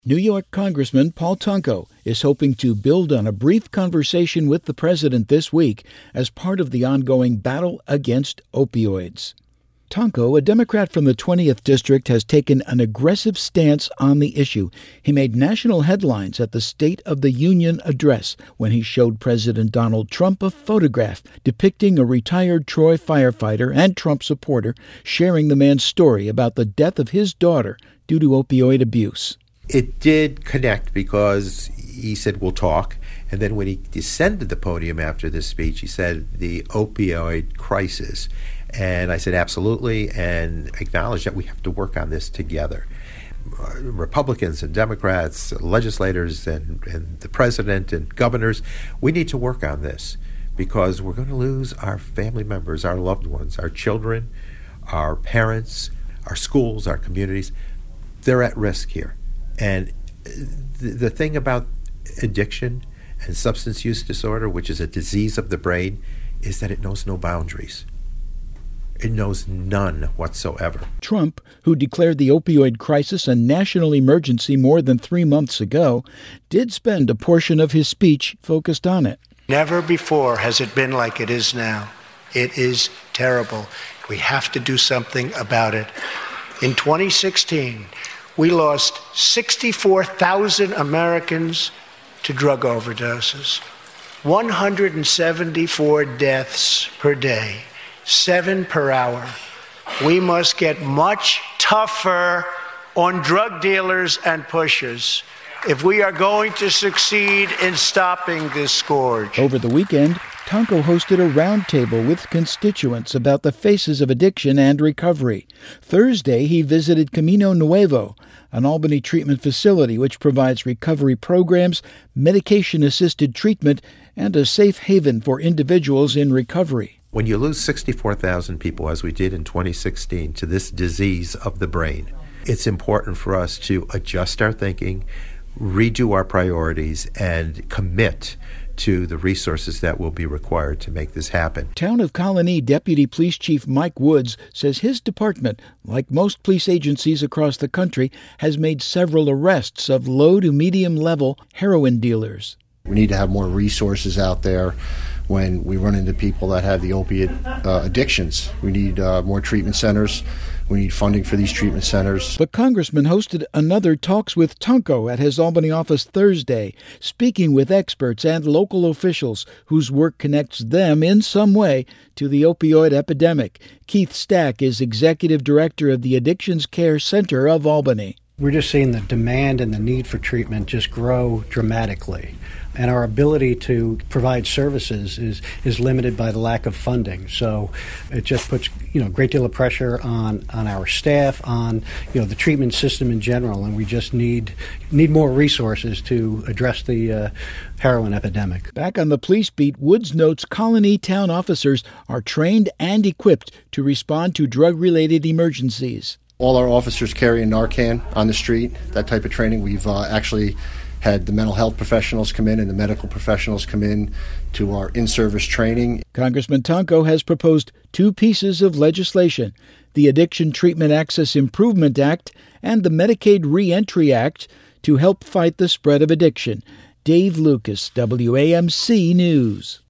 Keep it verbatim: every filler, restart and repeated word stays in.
New York Congressman Paul Tonko is hoping to build on a brief conversation with the president this week as part of the ongoing battle against opioids. Tonko, a Democrat from the twentieth District, has taken an aggressive stance on the issue. He made national headlines at the State of the Union address when he showed President Donald Trump a photograph depicting a retired Troy firefighter and Trump supporter sharing the man's story about the death of his daughter due to opioid abuse. It did connect because he said, we'll talk. And then when he descended the podium after this speech, he said, the opioid crisis. And I said, absolutely, and acknowledged that we have to work on this together. Uh, Republicans and Democrats, legislators and, and the president and governors, we need to work on this because we're going to lose our family members, our loved ones, our children, our parents, our schools, our communities. They're at risk here. And the, the thing about addiction and substance use disorder, which is a disease of the brain, is that it knows no boundaries. It knows none whatsoever. Trump, who declared the opioid crisis a national emergency more than three months ago, did spend a portion of his speech focused on it. Never before has it been like it is now. It is terrible. We have to do something about it. In twenty sixteen, we lost sixty-four thousand Americans to drug overdoses, one hundred seventy-four deaths per day, seven per hour. We must get much tougher on drug dealers and pushers if we are going to succeed in stopping this scourge. Over the weekend, Tonko hosted a roundtable with constituents about the faces of addiction and recovery. Thursday, he visited Camino Nuevo, an Albany treatment facility which provides recovery programs, medication-assisted treatment, and a safe haven for individuals in recovery. When you lose sixty-four thousand people, as we did in twenty sixteen, to this disease of the brain, it's important for us to adjust our thinking, redo our priorities, and commit to the resources that will be required to make this happen. Town of Colony Deputy Police Chief Mike Woods says his department, like most police agencies across the country, has made several arrests of low to medium level heroin dealers. We need to have more resources out there when we run into people that have the opiate uh, addictions. We need uh, more treatment centers. We need funding for these treatment centers. The congressman hosted another Talks with Tonko at his Albany office Thursday, speaking with experts and local officials whose work connects them in some way to the opioid epidemic. Keith Stack is executive director of the Addictions Care Center of Albany. We're just seeing the demand and the need for treatment just grow dramatically. And our ability to provide services is, is limited by the lack of funding. So it just puts, you know, a great deal of pressure on, on our staff, on, you know, the treatment system in general. And we just need need more resources to address the uh, heroin epidemic. Back on the police beat, Woods notes Colony town officers are trained and equipped to respond to drug-related emergencies. All our officers carry a Narcan on the street, that type of training. We've uh, actually had the mental health professionals come in and the medical professionals come in to our in-service training. Congressman Tonko has proposed two pieces of legislation, the Addiction Treatment Access Improvement Act and the Medicaid Reentry Act, to help fight the spread of addiction. Dave Lucas, W A M C News.